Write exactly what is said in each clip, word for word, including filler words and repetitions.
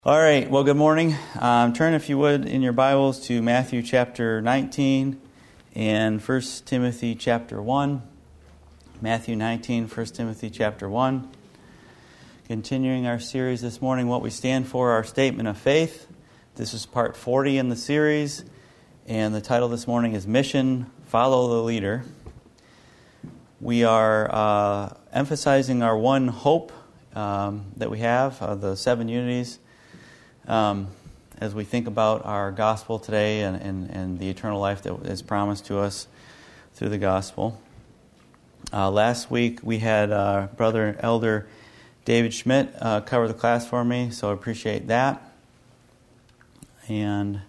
All right, well, good morning. Um, turn, if you would, in your Bibles to Matthew chapter nineteen and First Timothy chapter one. Matthew nineteen, First Timothy chapter one. Continuing our series this morning, What We Stand For, Our Statement of Faith. This is part forty in the series, and the title this morning is Mission, Follow the Leader. We are uh, emphasizing our one hope um, that we have, uh, the seven unities. Um, as we think about our gospel today and, and, and the eternal life that is promised to us through the gospel. Uh, last week we had uh, Brother Elder David Schmidt uh, cover the class for me, so I appreciate that. And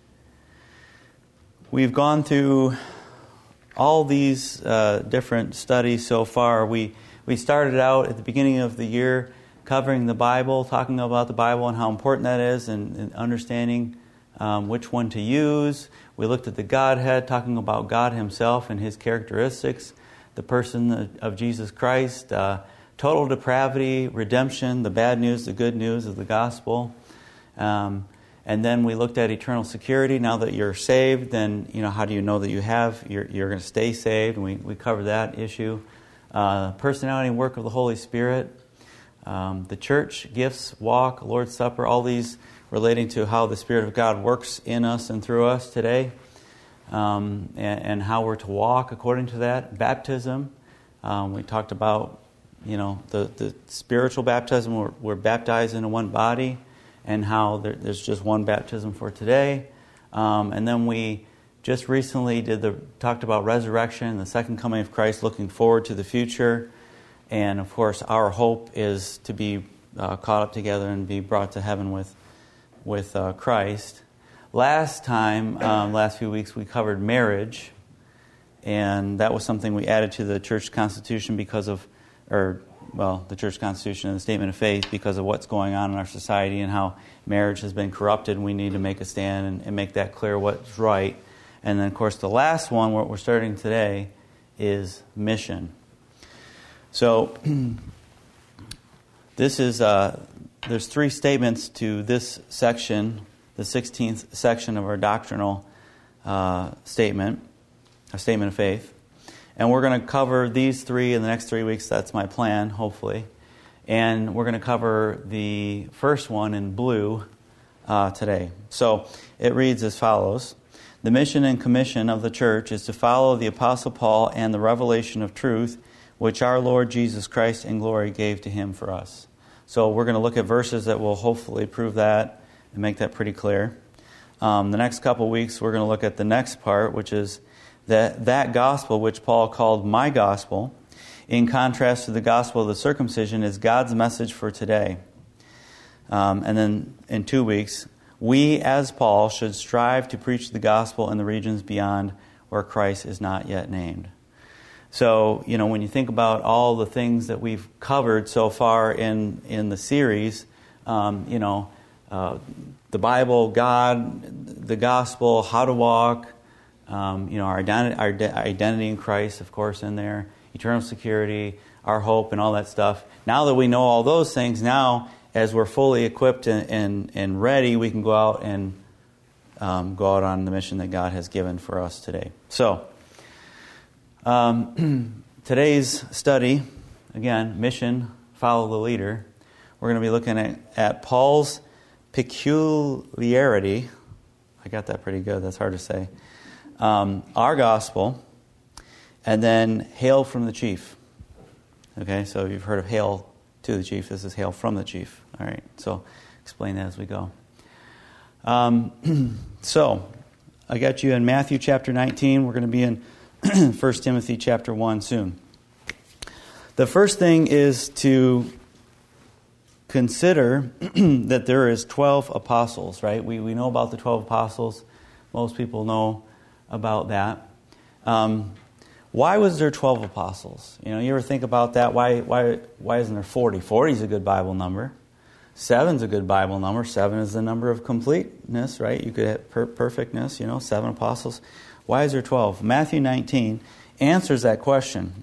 we've gone through all these uh, different studies so far. We, we started out at the beginning of the year covering the Bible, talking about the Bible and how important that is, and, and understanding um, which one to use. We looked at the Godhead, talking about God Himself and His characteristics, the person of Jesus Christ, uh, total depravity, redemption, the bad news, the good news of the gospel. Um, and then we looked at eternal security. Now that you're saved, then you know how do you know that you have you're, you're going to stay saved? And we we covered that issue. Uh, personality and work of the Holy Spirit. Um, the church, gifts, walk, Lord's Supper, all these relating to how the Spirit of God works in us and through us today, um, and, and how we're to walk according to that. Baptism, um, we talked about, you know, the, the spiritual baptism, we're, we're baptized into one body, and how there, there's just one baptism for today. Um, and then we just recently did the talked about resurrection, the second coming of Christ, looking forward to the future. And, of course, our hope is to be uh, caught up together and be brought to heaven with with uh, Christ. Last time, um, last few weeks, we covered marriage. And that was something we added to the church constitution because of, or, well, the church constitution and the statement of faith because of what's going on in our society and how marriage has been corrupted. And we need to make a stand and, and make that clear what's right. And then, of course, the last one, what we're starting today, is mission. So, this is, uh, there's three statements to this section, the sixteenth section of our doctrinal uh, statement, a statement of faith. And we're going to cover these three in the next three weeks. That's my plan, hopefully. And we're going to cover the first one in blue uh, today. So, it reads as follows. The mission and commission of the church is to follow the Apostle Paul and the revelation of truth which our Lord Jesus Christ in glory gave to Him for us. So we're going to look at verses that will hopefully prove that and make that pretty clear. Um, the next couple weeks, we're going to look at the next part, which is that that gospel, which Paul called my gospel, in contrast to the gospel of the circumcision, is God's message for today. Um, and then in two weeks, we, as Paul, should strive to preach the gospel in the regions beyond where Christ is not yet named. So, you know, when you think about all the things that we've covered so far in, in the series, um, you know, uh, the Bible, God, the gospel, how to walk, um, you know, our identity, our de- identity in Christ, of course, in there, eternal security, our hope, and all that stuff. Now that we know all those things, now as we're fully equipped and, and, and ready, we can go out and um, go out on the mission that God has given for us today. So, Um, today's study, again, mission, follow the leader. We're going to be looking at, at Paul's peculiarity. I got that pretty good. That's hard to say. Um, our gospel, and then hail from the chief. Okay, so you've heard of hail to the chief. This is hail from the chief. All right, so explain that as we go. Um, so I got you in Matthew chapter nineteen. We're going to be in First Timothy chapter one soon. The first thing is to consider that there is twelve apostles, right? We we know about the twelve apostles. Most people know about that. Um, why was there twelve apostles? You know, you ever think about that? Why why why isn't there forty? forty is a good Bible number. Seven is a good Bible number. Seven is the number of completeness, right? You could have per- perfectness, you know, seven apostles. Why is there twelve? Matthew nineteen answers that question.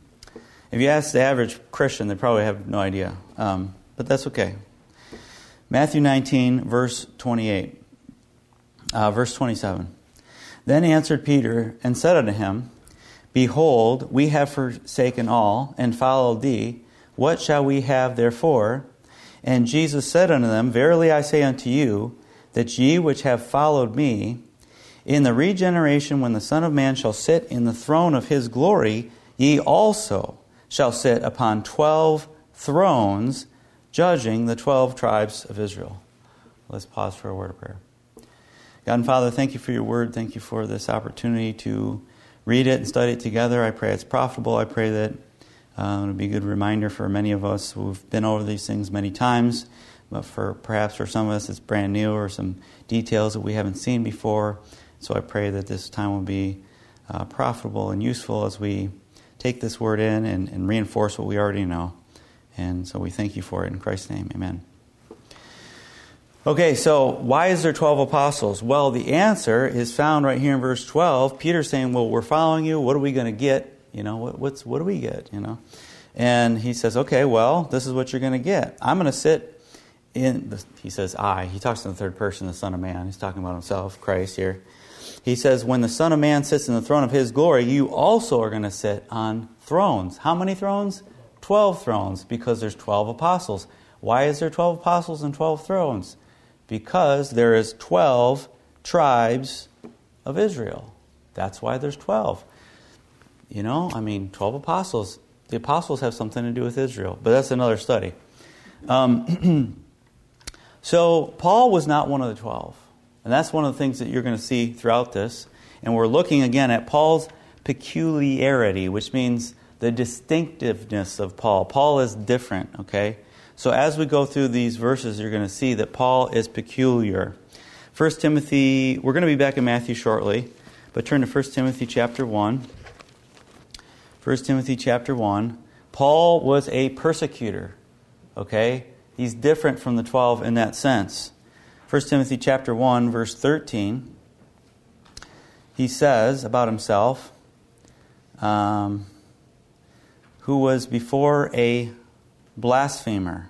If you ask the average Christian, they probably have no idea. Um, but that's okay. Matthew nineteen, verse twenty-eight. Uh, verse twenty-seven. Then answered Peter and said unto him, Behold, we have forsaken all, and followed thee. What shall we have therefore? And Jesus said unto them, Verily I say unto you, that ye which have followed me, in the regeneration when the Son of Man shall sit in the throne of his glory, ye also shall sit upon twelve thrones, judging the twelve tribes of Israel. Let's pause for a word of prayer. God and Father, thank you for your word. Thank you for this opportunity to read it and study it together. I pray it's profitable. I pray that uh, it'll be a good reminder for many of us who've been over these things many times, but for perhaps for some of us it's brand new or some details that we haven't seen before. So I pray that this time will be uh, profitable and useful as we take this word in and, and reinforce what we already know. And so we thank you for it in Christ's name. Amen. Okay, so why is there twelve apostles? Well, the answer is found right here in verse twelve. Peter's saying, well, we're following you. What are we going to get? You know, what, what's what do we get? You know, and he says, okay, well, this is what you're going to get. I'm going to sit in, the, he says, I. He talks in the third person, the Son of Man. He's talking about himself, Christ here. He says, when the Son of Man sits in the throne of his glory, you also are going to sit on thrones. How many thrones? Twelve thrones, because there's twelve apostles. Why is there twelve apostles and twelve thrones? Because there is twelve tribes of Israel. That's why there's twelve. You know, I mean, twelve apostles. The apostles have something to do with Israel, but that's another study. Um, so Paul was not one of the twelve. And that's one of the things that you're going to see throughout this. And we're looking again at Paul's peculiarity, which means the distinctiveness of Paul. Paul is different, okay? So as we go through these verses, you're going to see that Paul is peculiar. First Timothy, we're going to be back in Matthew shortly, but turn to First Timothy chapter one. First Timothy chapter one. Paul was a persecutor, okay? He's different from the twelve in that sense. First Timothy chapter one, verse thirteen, he says about himself, um, who was before a blasphemer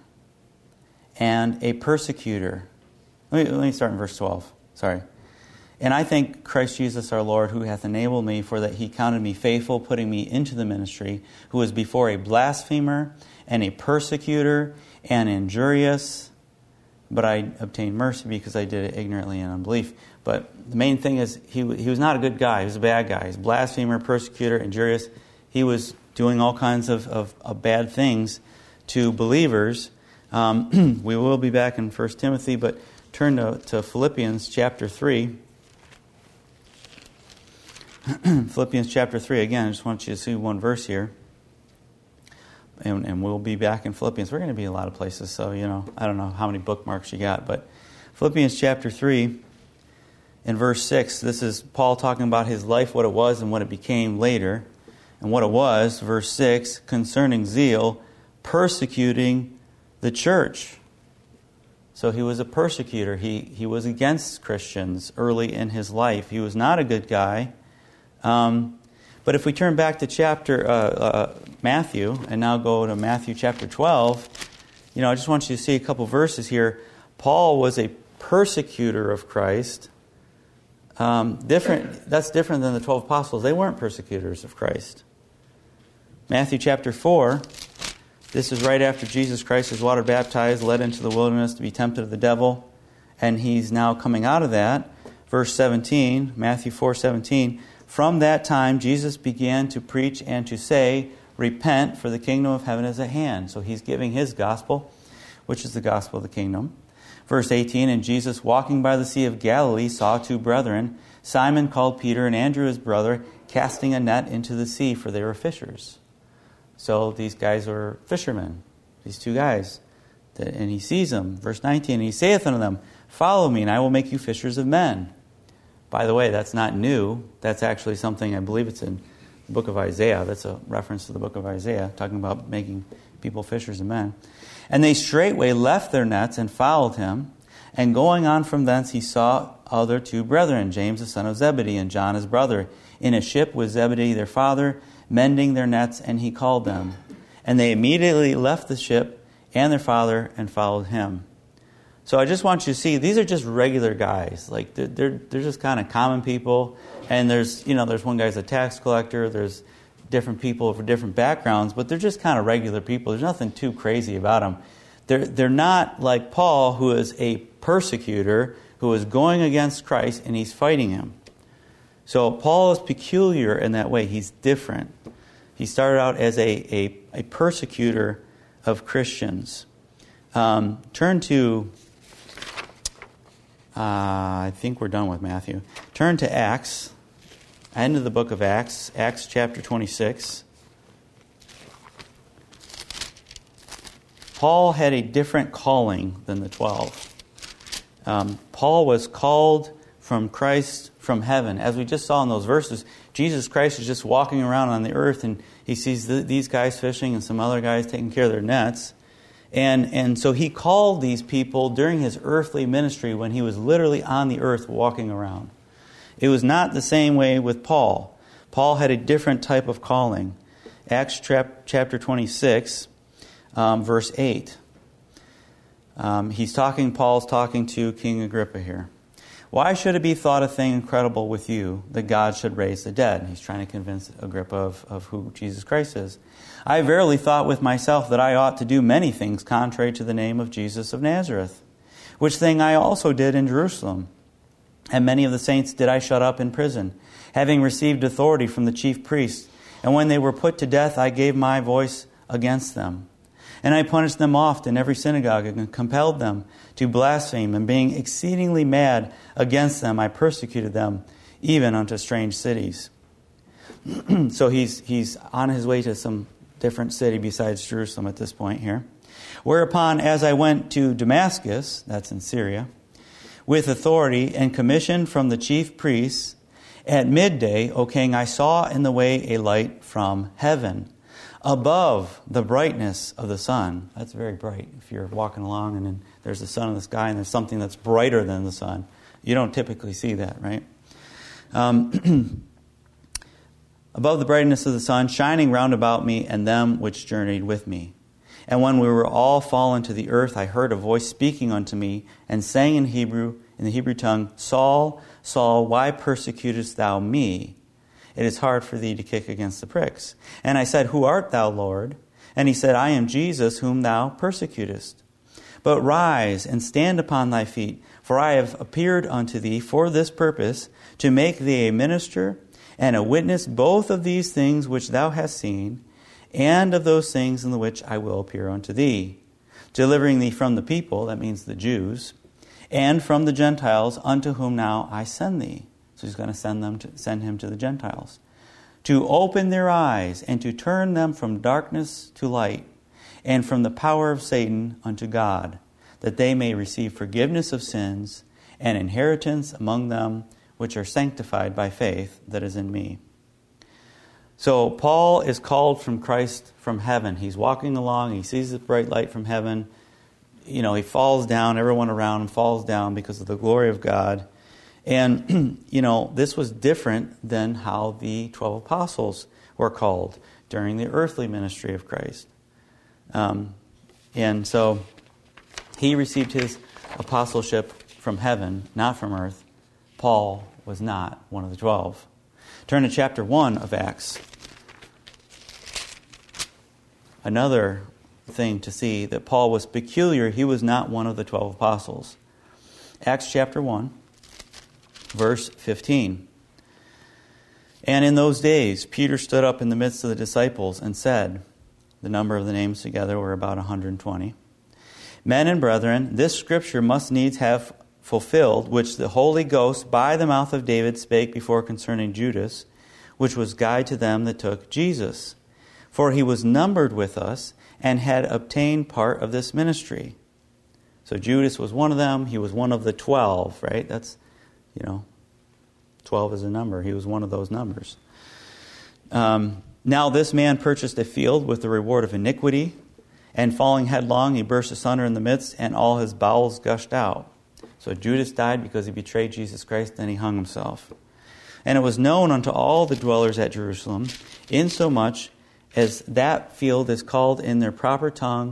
and a persecutor. Let me, let me start in verse twelve. Sorry. And I thank Christ Jesus our Lord, who hath enabled me, for that he counted me faithful, putting me into the ministry, who was before a blasphemer and a persecutor and injurious, but I obtained mercy because I did it ignorantly in unbelief. But the main thing is he he was not a good guy. He was a bad guy. He's a blasphemer, persecutor, injurious. He was doing all kinds of, of, of bad things to believers. Um, we will be back in First Timothy, but turn to, to Philippians chapter three. Philippians chapter three. Again, I just want you to see one verse here. And, and we'll be back in Philippians. We're going to be in a lot of places, so, you know, I don't know how many bookmarks you got. But Philippians chapter three, in verse six, this is Paul talking about his life, what it was, and what it became later. And what it was, verse six, concerning zeal, persecuting the church. So he was a persecutor. He, he was against Christians early in his life. He was not a good guy. Um, but if we turn back to chapter uh, uh, Matthew, and now go to Matthew chapter twelve, you know, I just want you to see a couple verses here. Paul was a persecutor of Christ. Um, different. That's different than the twelve apostles. They weren't persecutors of Christ. Matthew chapter four, this is right after Jesus Christ is water baptized, led into the wilderness to be tempted of the devil, and he's now coming out of that. Verse seventeen, Matthew four seventeen. From that time, Jesus began to preach and to say, repent, for the kingdom of heaven is at hand. So he's giving his gospel, which is the gospel of the kingdom. Verse eighteen, and Jesus, walking by the Sea of Galilee, saw two brethren, Simon called Peter and Andrew his brother, casting a net into the sea, for they were fishers. So these guys were fishermen, these two guys. And he sees them. Verse nineteen, and he saith unto them, follow me, and I will make you fishers of men. By the way, that's not new. That's actually something, I believe it's in the book of Isaiah. That's a reference to the book of Isaiah, talking about making people fishers of men. And they straightway left their nets and followed him. And going on from thence, he saw other two brethren, James the son of Zebedee and John his brother, in a ship with Zebedee their father, mending their nets, and he called them. And they immediately left the ship and their father and followed him. So I just want you to see, these are just regular guys. Like, they're, they're, they're just kind of common people. And there's, you know, there's one guy's a tax collector. There's different people for different backgrounds. But they're just kind of regular people. There's nothing too crazy about them. They're, they're not like Paul, who is a persecutor, who is going against Christ, and he's fighting him. So Paul is peculiar in that way. He's different. He started out as a, a, a persecutor of Christians. Um, turn to... Uh, I think we're done with Matthew. Turn to Acts, end of the book of Acts, Acts chapter twenty-six. Paul had a different calling than the twelve. Um, Paul was called from Christ from heaven. As we just saw in those verses, Jesus Christ is just walking around on the earth, and he sees the, these guys fishing and some other guys taking care of their nets. And and so he called these people during his earthly ministry when he was literally on the earth walking around. It was not the same way with Paul. Paul had a different type of calling. Acts chapter twenty-six, um, verse eight. Um, he's talking, Paul's talking to King Agrippa here. Why should it be thought a thing incredible with you that God should raise the dead? He's trying to convince Agrippa of, of who Jesus Christ is. I verily thought with myself that I ought to do many things contrary to the name of Jesus of Nazareth, which thing I also did in Jerusalem. And many of the saints did I shut up in prison, having received authority from the chief priests. And when they were put to death, I gave my voice against them. And I punished them oft in every synagogue, and compelled them to blaspheme. And being exceedingly mad against them, I persecuted them, even unto strange cities. So he's he's on his way to some different city besides Jerusalem at this point here. Whereupon, as I went to Damascus, that's in Syria, with authority and commission from the chief priests, at midday, O king, I saw in the way a light from heaven, above the brightness of the sun. That's very bright. If you're walking along and then there's the sun in the sky and there's something that's brighter than the sun, you don't typically see that, right? Um, above the brightness of the sun, shining round about me and them which journeyed with me. And when we were all fallen to the earth, I heard a voice speaking unto me, and saying in Hebrew, in the Hebrew tongue, Saul, Saul, why persecutest thou me? It is hard for thee to kick against the pricks. And I said, Who art thou, Lord? And he said, I am Jesus, whom thou persecutest. But rise and stand upon thy feet, for I have appeared unto thee for this purpose, to make thee a minister and a witness both of these things which thou hast seen, and of those things in the which I will appear unto thee, delivering thee from the people, that means the Jews, and from the Gentiles, unto whom now I send thee. So he's going to send them to send him to the Gentiles, to open their eyes and to turn them from darkness to light, and from the power of Satan unto God, that they may receive forgiveness of sins and inheritance among them which are sanctified by faith that is in me. So Paul is called from Christ from heaven. He's walking along. He sees the bright light from heaven. You know, he falls down. Everyone around him falls down because of the glory of God. And, you know, this was different than how the twelve apostles were called during the earthly ministry of Christ. Um, and so he received his apostleship from heaven, not from earth. Paul was not one of the twelve. Turn to chapter one of Acts. Another thing to see that Paul was peculiar. He was not one of the twelve apostles. Acts chapter one, verse fifteen. And in those days, Peter stood up in the midst of the disciples and said, the number of the names together were about one hundred twenty, Men and brethren, this scripture must needs have fulfilled, which the Holy Ghost by the mouth of David spake before concerning Judas, which was guide to them that took Jesus. For he was numbered with us, and had obtained part of this ministry. So Judas was one of them. He was one of the twelve, right? That's, you know, twelve is a number. He was one of those numbers. Um, now this man purchased a field with the reward of iniquity, and falling headlong, he burst asunder in the midst, and all his bowels gushed out. So Judas died because he betrayed Jesus Christ, then he hung himself. And it was known unto all the dwellers at Jerusalem, insomuch as that field is called in their proper tongue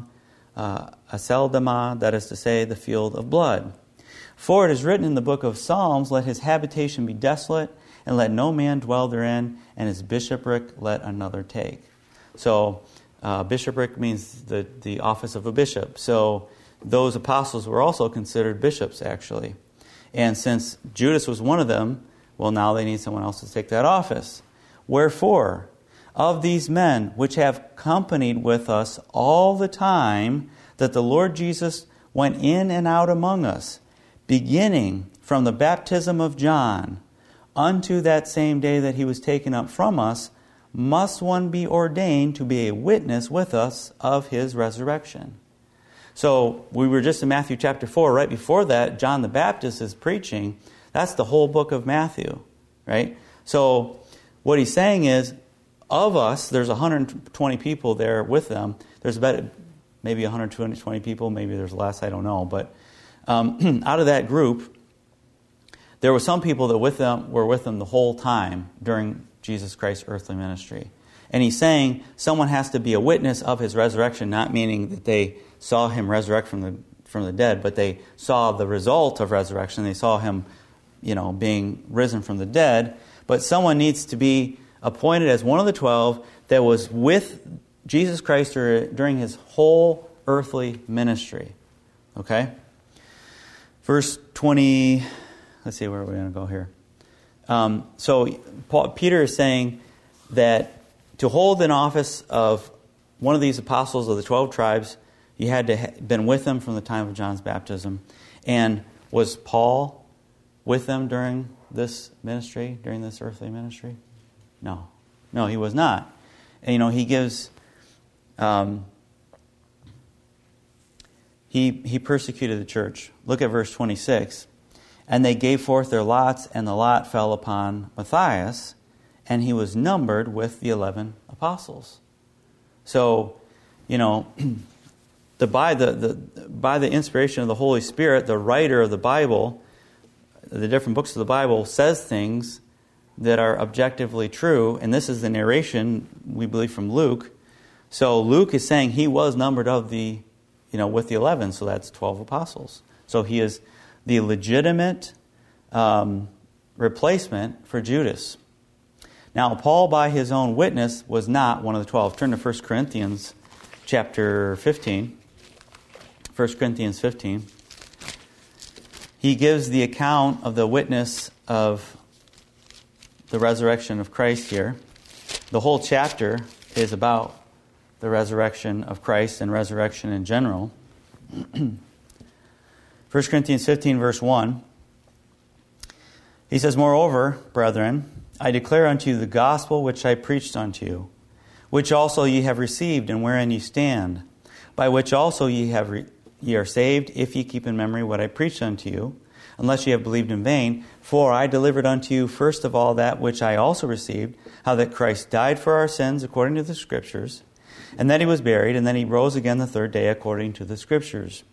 uh, Aceldama, that is to say, the field of blood. For it is written in the book of Psalms, let his habitation be desolate, and let no man dwell therein, and his bishopric let another take. So, uh, bishopric means the, the office of a bishop. So, those apostles were also considered bishops, actually. And since Judas was one of them, well, now they need someone else to take that office. Wherefore, of these men which have companied with us all the time that the Lord Jesus went in and out among us, beginning from the baptism of John unto that same day that he was taken up from us, must one be ordained to be a witness with us of his resurrection. So we were just in Matthew chapter four. Right before that, John the Baptist is preaching. That's the whole book of Matthew, right? So what he's saying is, of us, there's one hundred twenty people there with them. There's about maybe one hundred twenty people, maybe there's less, I don't know. But um, out of that group, there were some people that with them were with them the whole time during Jesus Christ's earthly ministry. And he's saying someone has to be a witness of his resurrection, not meaning that they saw him resurrect from the from the dead, but they saw the result of resurrection. They saw him, you know, being risen from the dead. But someone needs to be appointed as one of the twelve that was with Jesus Christ during his whole earthly ministry. Okay? Verse twenty, let's see where we're going to go here. Um, so Paul, Peter is saying that to hold an office of one of these apostles of the twelve tribes, you had to have been with them from the time of John's baptism. And was Paul with them during this ministry, during this earthly ministry? No. No, he was not. And, you know, he gives... Um, he, he persecuted the church. Look at verse twenty-six. And they gave forth their lots, and the lot fell upon Matthias, and he was numbered with the eleven apostles. So, you know... The, by, the, the, by the inspiration of the Holy Spirit, the writer of the Bible, the different books of the Bible, says things that are objectively true. And this is the narration, we believe, from Luke. So Luke is saying he was numbered of the, you know, with the eleven, so that's twelve apostles. So he is the legitimate um, replacement for Judas. Now, Paul, by his own witness, was not one of the twelve. Turn to First Corinthians chapter fifteen. First Corinthians fifteen. He gives the account of the witness of the resurrection of Christ here. The whole chapter is about the resurrection of Christ and resurrection in general. First Corinthians fifteen, verse one. He says, Moreover, brethren, I declare unto you the gospel which I preached unto you, which also ye have received, and wherein ye stand, by which also ye have re- ye are saved, if ye keep in memory what I preached unto you, unless ye have believed in vain. For I delivered unto you first of all that which I also received, how that Christ died for our sins according to the Scriptures, and that he was buried, and then he rose again the third day according to the Scriptures,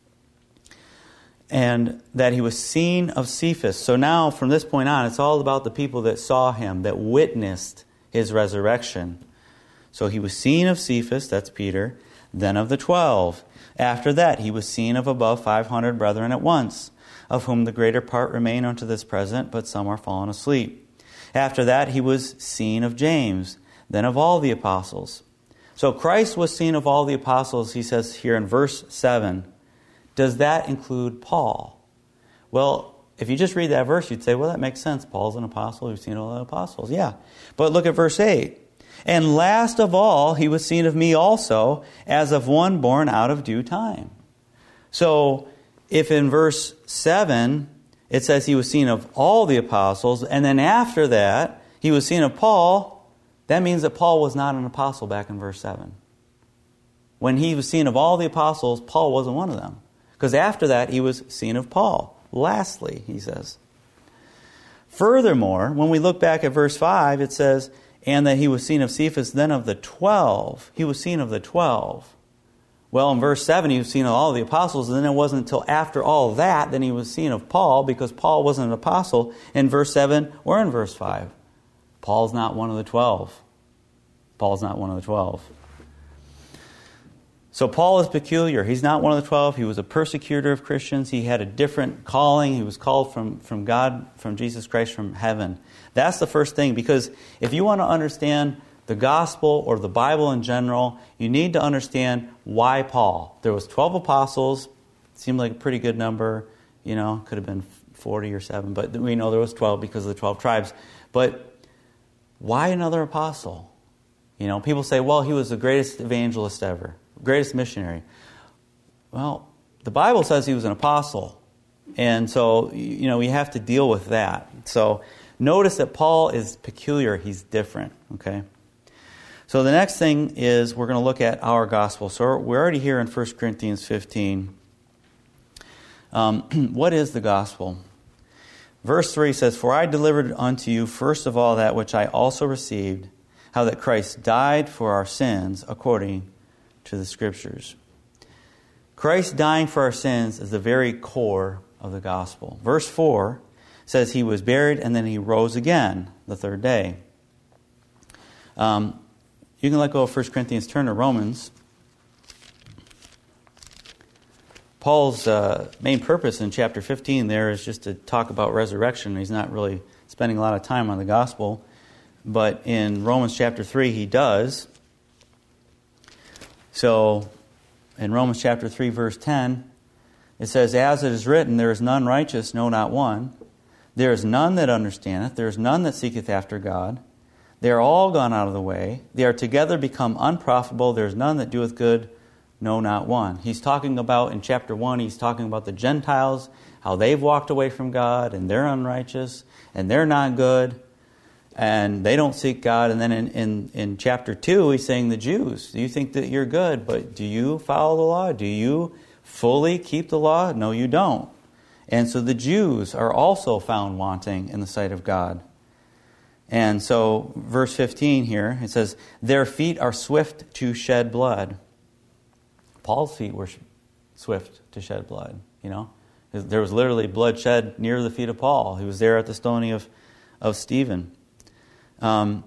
and that he was seen of Cephas. So now, from this point on, it's all about the people that saw him, that witnessed his resurrection. So he was seen of Cephas, that's Peter, then of the twelve. After that, he was seen of above five hundred brethren at once, of whom the greater part remain unto this present, but some are fallen asleep. After that, he was seen of James, then of all the apostles. So Christ was seen of all the apostles, he says here in verse seven. Does that include Paul? Well, if you just read that verse, you'd say, well, that makes sense. Paul's an apostle. We've seen all the apostles. Yeah. But look at verse eight. And last of all, he was seen of me also, as of one born out of due time. So, if in verse seven, it says he was seen of all the apostles, and then after that, he was seen of Paul, that means that Paul was not an apostle back in verse seven. When he was seen of all the apostles, Paul wasn't one of them. Because after that, he was seen of Paul. Lastly, he says. Furthermore, when we look back at verse five, it says, and that he was seen of Cephas, then of the twelve. He was seen of the twelve. Well, in verse seven, he was seen of all the apostles, and then it wasn't until after all that that he was seen of Paul, because Paul wasn't an apostle in verse seven or in verse five. Paul's not one of the twelve. Paul's not one of the twelve. So Paul is peculiar. He's not one of the twelve. He was a persecutor of Christians. He had a different calling. He was called from, from God, from Jesus Christ, from heaven. That's the first thing, because if you want to understand the gospel or the Bible in general, you need to understand why Paul. There was twelve apostles. Seemed like a pretty good number. You know, could have been forty or seven, but we know there was twelve because of the twelve tribes. But why another apostle? You know, people say, well, he was the greatest evangelist ever, greatest missionary. Well, the Bible says he was an apostle. And so, you know, we have to deal with that. So notice that Paul is peculiar. He's different, okay? So the next thing is we're going to look at our gospel. So we're already here in First Corinthians fifteen. Um, what is the gospel? Verse three says, "For I delivered unto you first of all that which I also received, how that Christ died for our sins according to the Scriptures." Christ dying for our sins is the very core of the gospel. Verse four says he was buried and then he rose again the third day. Um, you can let go of First Corinthians, turn to Romans. Paul's uh, main purpose in chapter fifteen there is just to talk about resurrection. He's not really spending a lot of time on the gospel. But in Romans chapter three, he does. So, in Romans chapter three, verse ten, it says, "As it is written, there is none righteous, no, not one. There is none that understandeth. There is none that seeketh after God. They are all gone out of the way. They are together become unprofitable. There is none that doeth good, no, not one." He's talking about, in chapter one, he's talking about the Gentiles, how they've walked away from God, and they're unrighteous, and they're not good, and they don't seek God. And then in, in, in chapter two, he's saying the Jews, do you think that you're good, but do you follow the law? Do you fully keep the law? No, you don't. And so the Jews are also found wanting in the sight of God. And so, verse fifteen here, it says, "Their feet are swift to shed blood." Paul's feet were swift to shed blood, you know. There was literally blood shed near the feet of Paul. He was there at the stoning of, of Stephen. Um,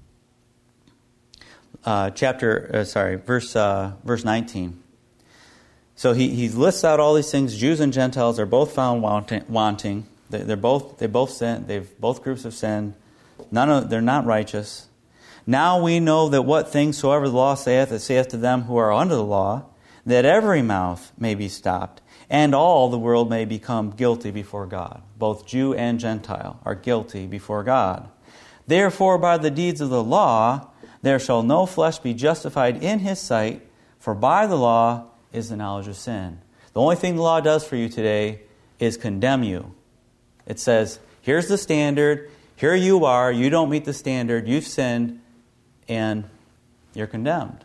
uh, chapter, uh, sorry, verse uh, verse nineteen. So he, he lists out all these things. Jews and Gentiles are both found wanting. wanting. They, they're both they both sin. They've both groups have sinned. None of they're not righteous. "Now we know that what things soever the law saith, it saith to them who are under the law, that every mouth may be stopped, and all the world may become guilty before God." Both Jew and Gentile are guilty before God. "Therefore by the deeds of the law there shall no flesh be justified in his sight, for by the law is the knowledge of sin." The only thing the law does for you today is condemn you. It says, here's the standard, here you are, you don't meet the standard, you've sinned, and you're condemned.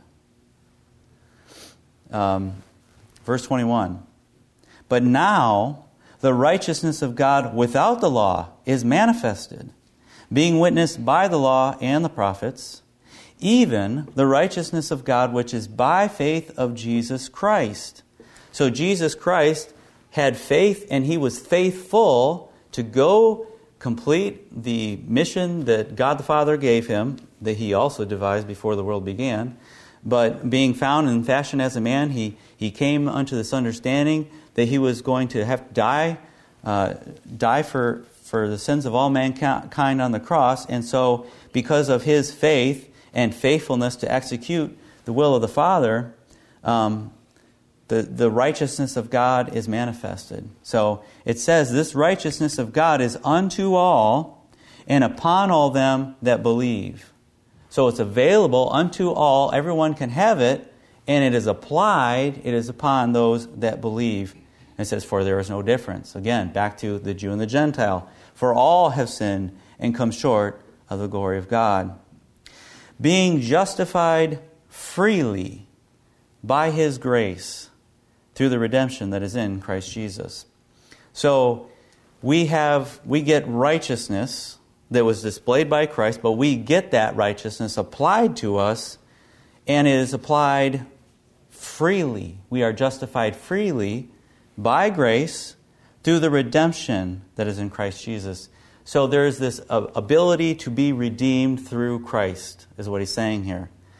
Um, verse twenty-one. "But now the righteousness of God without the law is manifested, being witnessed by the law and the prophets, even the righteousness of God which is by faith of Jesus Christ." So Jesus Christ had faith, and he was faithful to go complete the mission that God the Father gave him, that he also devised before the world began. But being found in fashion as a man, he, he came unto this understanding that he was going to have to die, uh, die for, for the sins of all mankind on the cross. And so because of his faith and faithfulness to execute the will of the Father, um, the, the righteousness of God is manifested. So it says, "This righteousness of God is unto all, and upon all them that believe." So it's available unto all. Everyone can have it, and it is applied. It is upon those that believe. And it says, "For there is no difference." Again, back to the Jew and the Gentile. "For all have sinned and come short of the glory of God, being justified freely by his grace through the redemption that is in Christ Jesus." So we have we get righteousness that was displayed by Christ, but we get that righteousness applied to us, and it is applied freely. We are justified freely by grace through the redemption that is in Christ Jesus. So there is this ability to be redeemed through Christ, is what he's saying here.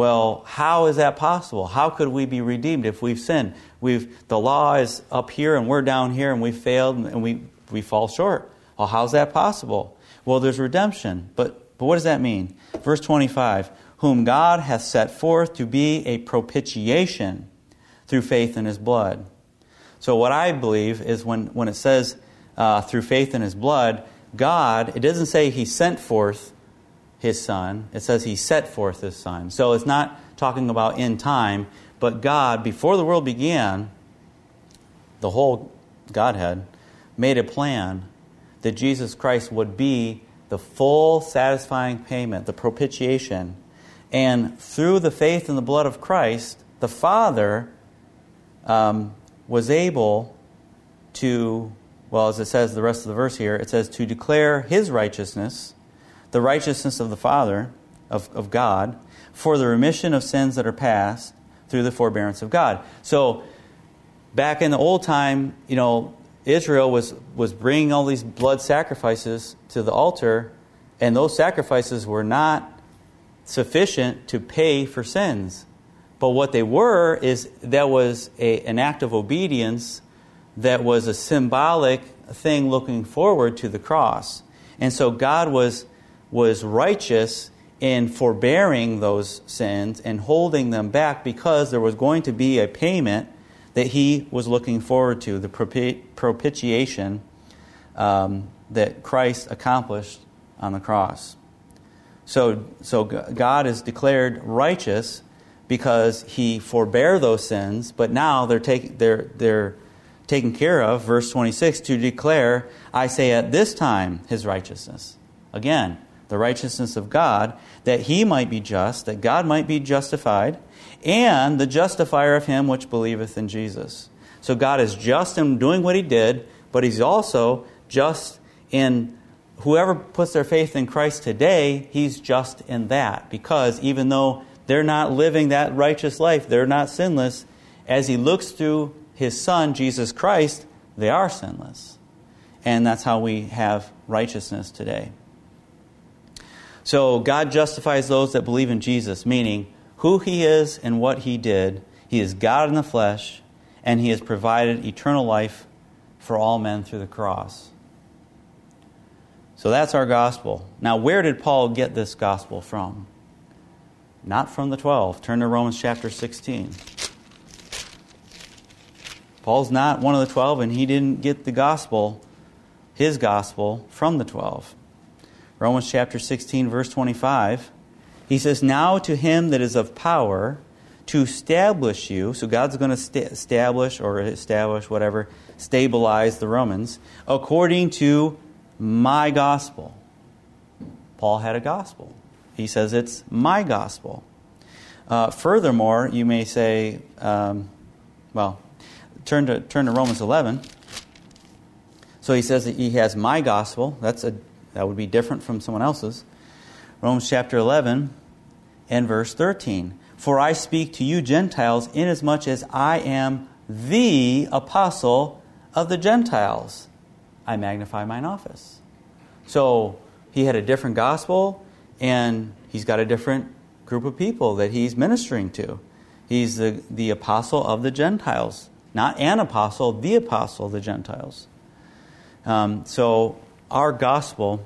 Well, how is that possible? How could we be redeemed if we've sinned? We've the law is up here and we're down here and we've failed and we, we fall short. Well, how's that possible? Well, there's redemption. But, but what does that mean? Verse twenty-five, whom God hath set forth to be a propitiation through faith in His blood. So what I believe is when, when it says uh, through faith in His blood, God, it doesn't say He sent forth His Son. It says He set forth His Son. So it's not talking about in time, but God, before the world began, the whole Godhead made a plan that Jesus Christ would be the full satisfying payment, the propitiation. And through the faith in the blood of Christ, the Father um, was able to, well, as it says the rest of the verse here, it says to declare His righteousness, the righteousness of the Father, of, of God, for the remission of sins that are past through the forbearance of God. So, back in the old time, you know, Israel was, was bringing all these blood sacrifices to the altar, and those sacrifices were not sufficient to pay for sins. But what they were is that was a, an act of obedience that was a symbolic thing looking forward to the cross. And so God was was righteous in forbearing those sins and holding them back because there was going to be a payment that He was looking forward to, the propitiation um, that Christ accomplished on the cross. So, so God is declared righteous because He forbear those sins, but now they're take, they're they're taken care of. Verse twenty-six, to declare, I say at this time, His righteousness. Again, the righteousness of God, that He might be just, that God might be justified, and the justifier of him which believeth in Jesus. So God is just in doing what He did, but He's also just in whoever puts their faith in Christ today, He's just in that. Because even though they're not living that righteous life, they're not sinless, as He looks through His Son, Jesus Christ, they are sinless. And that's how we have righteousness today. So God justifies those that believe in Jesus, meaning who He is and what He did. He is God in the flesh, and He has provided eternal life for all men through the cross. So that's our gospel. Now, where did Paul get this gospel from? Not from the twelve. Turn to Romans chapter sixteen. Paul's not one of the twelve, and he didn't get the gospel, his gospel, from the twelve. Romans chapter sixteen, verse twenty-five. He says, now to Him that is of power to establish you, so God's going to st- establish or establish whatever, stabilize the Romans, according to my gospel. Paul had a gospel. He says it's my gospel. Uh, furthermore, you may say, um, well, turn to turn to Romans eleven. So he says that he has my gospel. That's a that would be different from someone else's. Romans chapter eleven and verse thirteen. For I speak to you Gentiles, inasmuch as I am the apostle of the Gentiles. I magnify mine office. So he had a different gospel, and he's got a different group of people that he's ministering to. He's the, the apostle of the Gentiles. Not an apostle, the apostle of the Gentiles. Um, so our gospel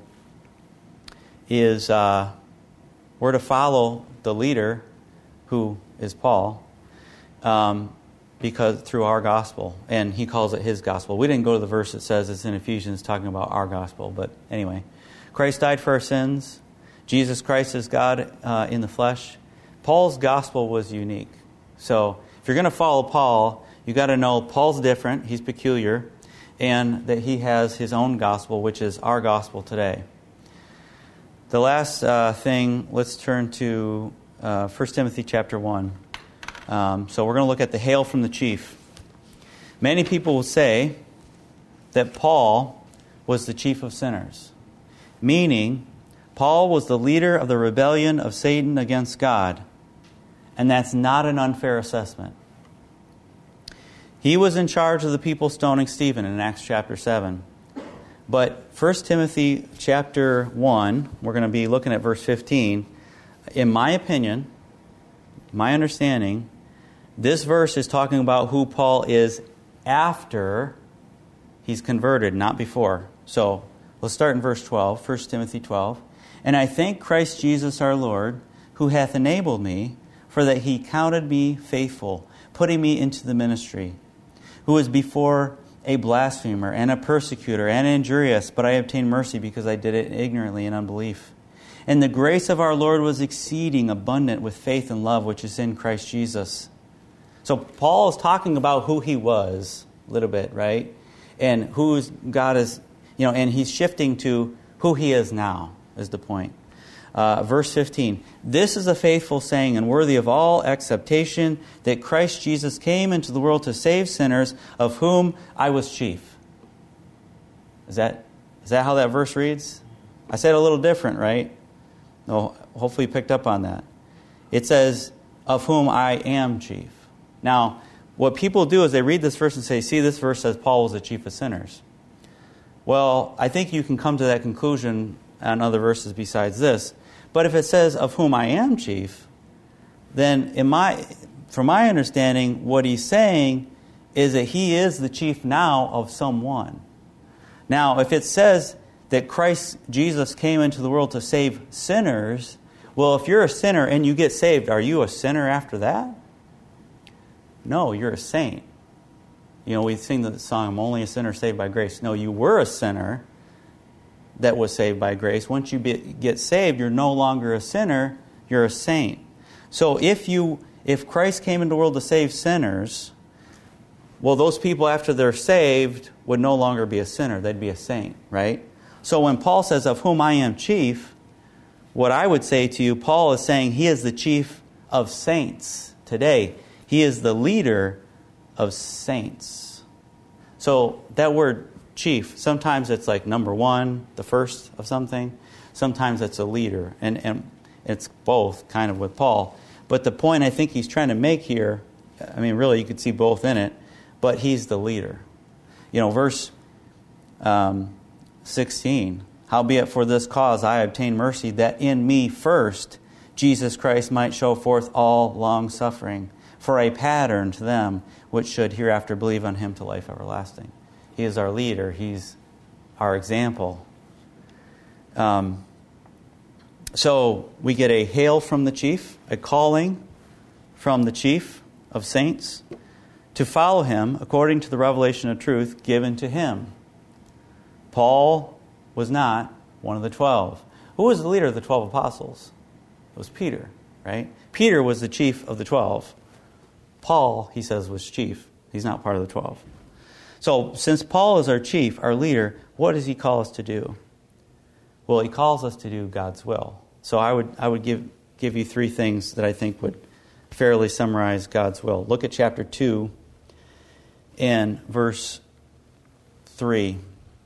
is, uh, we're to follow the leader, who is Paul, um, because through our gospel. And he calls it his gospel. We didn't go to the verse that says it's in Ephesians talking about our gospel. But anyway, Christ died for our sins. Jesus Christ is God uh, in the flesh. Paul's gospel was unique. So if you're going to follow Paul, you got to know Paul's different. He's peculiar. And that he has his own gospel, which is our gospel today. The last uh, thing, let's turn to uh, First Timothy chapter one. Um, so we're going to look at the hail from the chief. Many people will say that Paul was the chief of sinners, meaning Paul was the leader of the rebellion of Satan against God. And that's not an unfair assessment. He was in charge of the people stoning Stephen in Acts chapter seven. But First Timothy chapter one, we're going to be looking at verse fifteen. In my opinion, my understanding, this verse is talking about who Paul is after he's converted, not before. So let's start in verse twelve, First Timothy twelve. And I thank Christ Jesus our Lord, who hath enabled me, for that he counted me faithful, putting me into the ministry, who was before a blasphemer and a persecutor and injurious, but I obtained mercy because I did it ignorantly in unbelief. And the grace of our Lord was exceeding abundant with faith and love, which is in Christ Jesus. So Paul is talking about who he was a little bit, right? And who's God is, you know, and he's shifting to who he is now, is the point. Uh, verse fifteen, this is a faithful saying and worthy of all acceptation, that Christ Jesus came into the world to save sinners, of whom I was chief. Is that is that how that verse reads? I said it a little different, right? No, hopefully you picked up on that. It says, of whom I am chief. Now, what people do is they read this verse and say, see, this verse says Paul was the chief of sinners. Well, I think you can come to that conclusion on other verses besides this. But if it says, of whom I am chief, then in my, from my understanding, what he's saying is that he is the chief now of someone. Now, if it says that Christ Jesus came into the world to save sinners, well, if you're a sinner and you get saved, are you a sinner after that? No, you're a saint. You know, we sing the song, I'm only a sinner saved by grace. No, you were a sinner that was saved by grace. Once you be, get saved, you're no longer a sinner, you're a saint. So if you if Christ came into the world to save sinners, well, those people after they're saved would no longer be a sinner, they'd be a saint, right? So when Paul says, of whom I am chief, what I would say to you, Paul is saying he is the chief of saints today. He is the leader of saints. So that word chief, sometimes it's like number one, the first of something. Sometimes it's a leader. And, and it's both kind of with Paul. But the point I think he's trying to make here, I mean, really, you could see both in it, but he's the leader. You know, verse um, sixteen, howbeit for this cause I obtained mercy, that in me first Jesus Christ might show forth all long suffering, for a pattern to them which should hereafter believe on him to life everlasting. He is our leader. He's our example. Um, so we get a hail from the chief, a calling from the chief of saints to follow him according to the revelation of truth given to him. Paul was not one of the twelve. Who was the leader of the twelve apostles? It was Peter, right? Peter was the chief of the twelve. Paul, he says, was chief. He's not part of the twelve. So, since Paul is our chief, our leader, what does he call us to do? Well, he calls us to do God's will. So I would I would give give you three things that I think would fairly summarize God's will. Look at chapter two and verse three.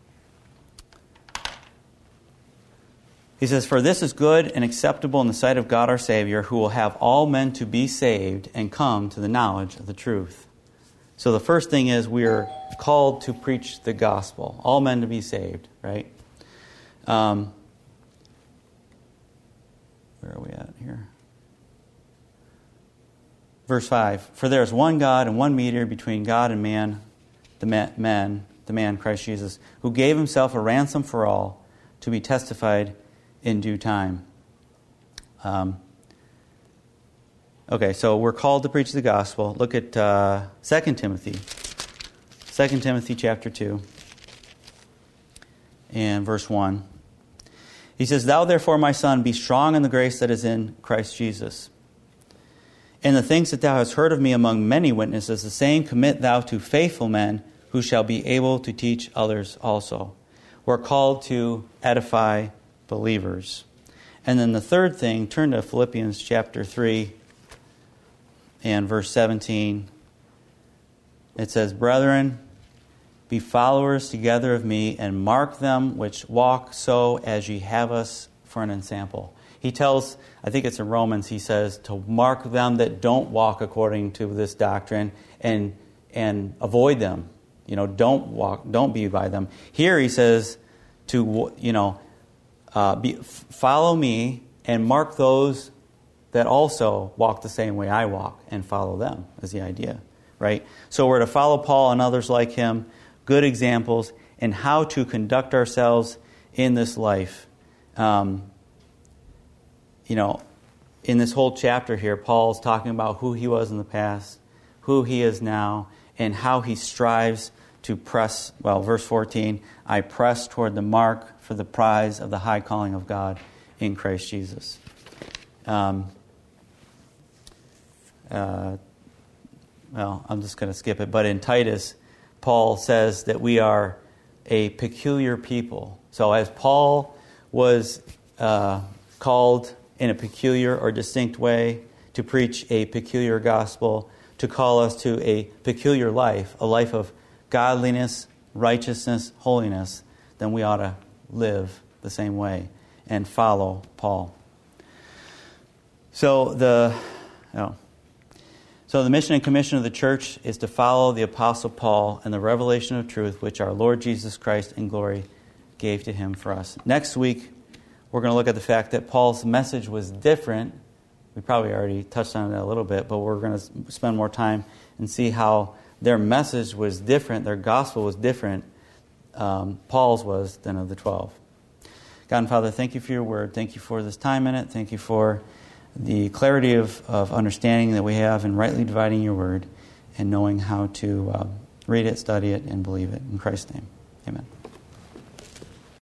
He says, for this is good and acceptable in the sight of God our Savior, who will have all men to be saved and come to the knowledge of the truth. So the first thing is we are called to preach the gospel. All men to be saved, right? Um, where are we at here? Verse five. For there is one God and one mediator between God and man, the man, the man Christ Jesus, who gave himself a ransom for all, to be testified in due time. Um, okay, so we're called to preach the gospel. Look at uh, Second Timothy. Second Timothy chapter two and verse one. He says, thou therefore, my son, be strong in the grace that is in Christ Jesus. And the things that thou hast heard of me among many witnesses, the same commit thou to faithful men, who shall be able to teach others also. We're called to edify believers. And then the third thing, turn to Philippians chapter three and verse seventeen. It says, brethren, be followers together of me, and mark them which walk so as ye have us for an ensample. He tells, I think it's in Romans, he says, to mark them that don't walk according to this doctrine and and avoid them. You know, don't walk, don't be by them. Here he says to, you know, uh, be, follow me and mark those that also walk the same way I walk and follow them, is the idea, right? So we're to follow Paul and others like him, good examples, in how to conduct ourselves in this life. Um, you know, in this whole chapter here, Paul's talking about who he was in the past, who he is now, and how he strives to press, well, verse fourteen, I press toward the mark for the prize of the high calling of God in Christ Jesus. Um, uh, well, I'm just going to skip it, but in Titus, Paul says that we are a peculiar people. So as Paul was uh, called in a peculiar or distinct way to preach a peculiar gospel, to call us to a peculiar life, a life of godliness, righteousness, holiness, then we ought to live the same way and follow Paul. So the oh, so the mission and commission of the church is to follow the Apostle Paul and the revelation of truth which our Lord Jesus Christ in glory gave to him for us. Next week, we're going to look at the fact that Paul's message was different. We probably already touched on it a little bit, but we're going to spend more time and see how their message was different, their gospel was different, um, Paul's was, than of the twelve. God and Father, thank you for your word. Thank you for this time in it. Thank you for the clarity of, of understanding that we have in rightly dividing your word and knowing how to uh, read it, study it, and believe it. In Christ's name, amen.